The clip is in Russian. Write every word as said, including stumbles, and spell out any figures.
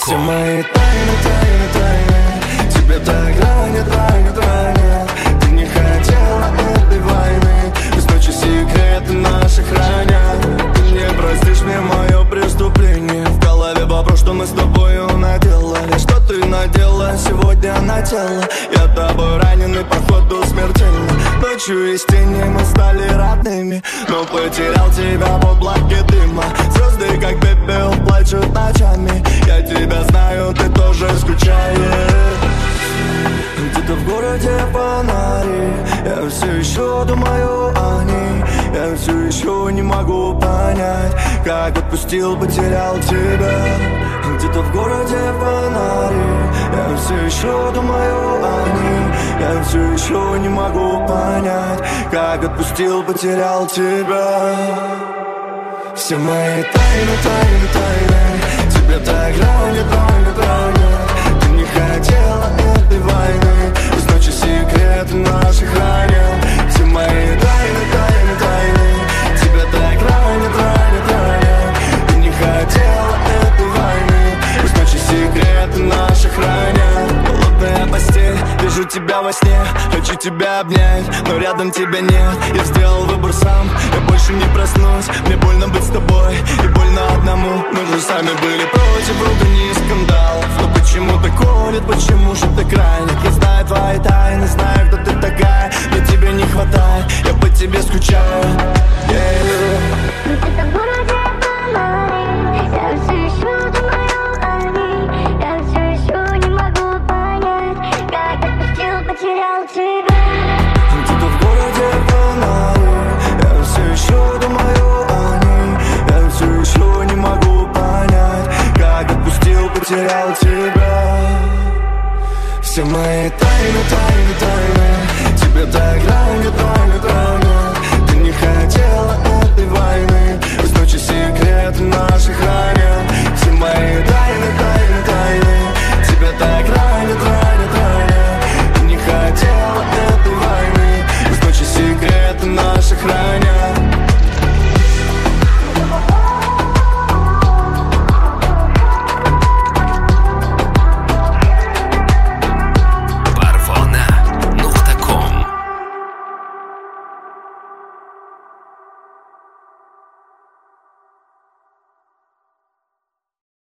Все мои тайны, тайны, тайны тебе так ранят, ранят, ранят. Ты не хотела этой войны, из ночи секреты наши хранят. Ты не простишь мне мое преступление. В голове вопрос, что мы с тобою наделали. Что ты надела сегодня на тело? Я тобой раненый, походу смертельно. Ночью из тени мы стали родными, но потерял тебя в облаке дыма. Звезды как пепел плачут ночами. Я тебя знаю, ты тоже скучаешь. Где-то в городе фонари, я все еще думаю о ней. Я все еще не могу понять, как отпустил, потерял тебя. Где-то в городе фонари, я все еще думаю о ней. Я все еще не могу понять, как отпустил, потерял тебя. Все мои тайны, тайны, тайны тебе так ранят, ранят, ранят. Ты не хотела этой войны, из ночи секреты наши хранят. Все мои тайны, тайны, тайны тебя так ранят, ранят, ранят. Ты не хотела этой войны, из ночи секреты наши хранят. Холодная постель, вижу тебя во сне, хочу тебя обнять, но рядом тебя нет. Я сделал выбор сам, я больше не проснусь. Мне больно быть с тобой и больно одному. Мы же сами были против ругани и скандалов. Но почему-то колет, почему же так ранит? Я знаю твои тайны, знаю, кто ты такая, но тебе не хватает. Я по тебе скучаю,